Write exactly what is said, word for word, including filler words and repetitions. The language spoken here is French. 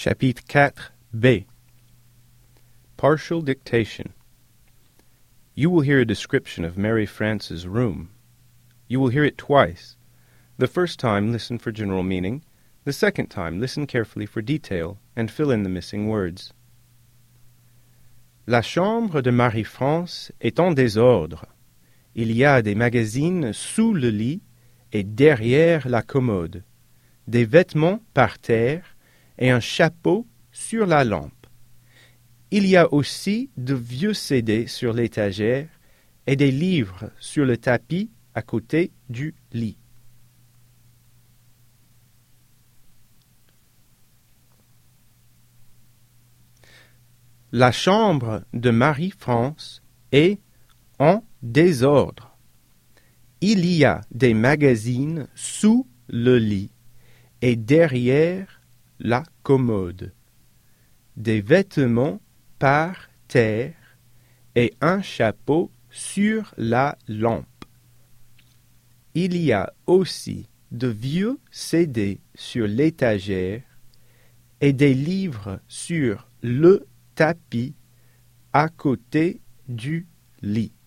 Chapitre quatre B. Partial Dictation. You will hear a description of Mary France's room. You will hear it twice. The first time, listen for general meaning. The second time, listen carefully for detail and fill in the missing words. La chambre de Marie-France est en désordre. Il y a des magazines sous le lit et derrière la commode, des vêtements par terre et un chapeau sur la lampe. Il y a aussi de vieux C D sur l'étagère et des livres sur le tapis à côté du lit. La chambre de Marie-France est en désordre. Il y a des magazines sous le lit et derrière la commode, des vêtements par terre et un chapeau sur la lampe. Il y a aussi de vieux C D sur l'étagère et des livres sur le tapis à côté du lit.